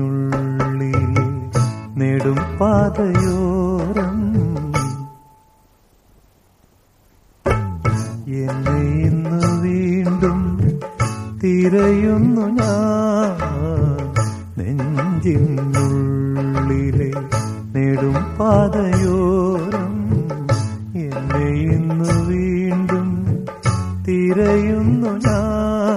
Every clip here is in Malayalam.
നെഞ്ചിനുള്ളിലെ നെടും പാതയോരം എന്നെ ഇന്ന് വീണ്ടും തിരയുന്നു ഞാൻ. നെഞ്ചിനുള്ളിലെ നെടും പാതയോരം എന്നെ ഇന്ന് വീണ്ടും തിരയുന്നു ഞാൻ.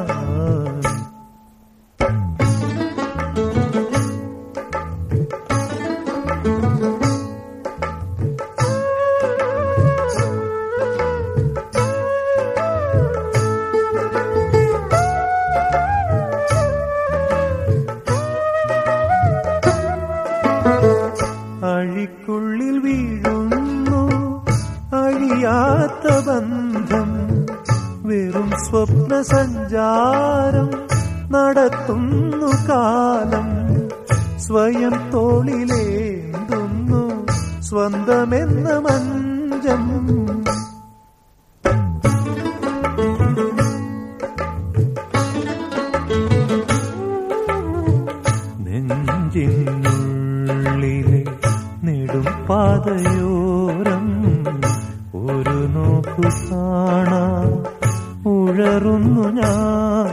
അഴിക്കുള്ളിൽ വീഴുന്നു അഴിയാത്ത ബന്ധം, വെറും സ്വപ്ന സഞ്ചാരം നടത്തുന്നു കാലം. സ്വയം തോളിലേന്തുന്നു സ്വന്തമെന്ന മഞ്ചം. നെഞ്ചിനുള്ളിലെ നെടും പാതയോരം ഒരു നോക്കു കാണാൻ ഉഴറുന്നു ഞാൻ.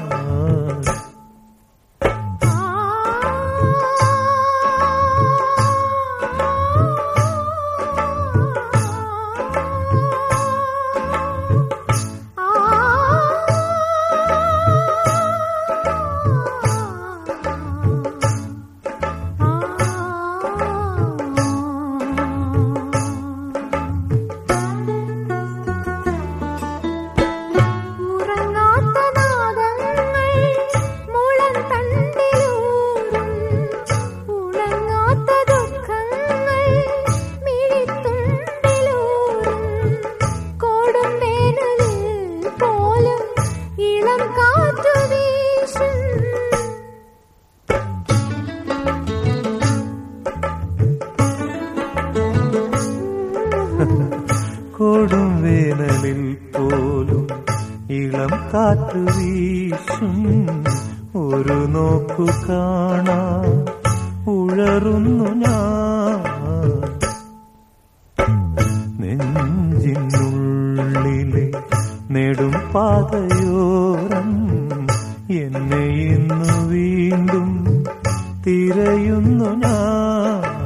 കൊടും വേനലിൽ പോലും ഇളം കാറ്റ് വീശും. ഒരു നോക്കു കാണാൻ ഉഴറുന്നു ഞാൻ. നെഞ്ചിനുള്ളിലെ നെടും പാതയോരം എന്നെ ഇന്നു വീണ്ടും തിരയുന്നു ഞാൻ.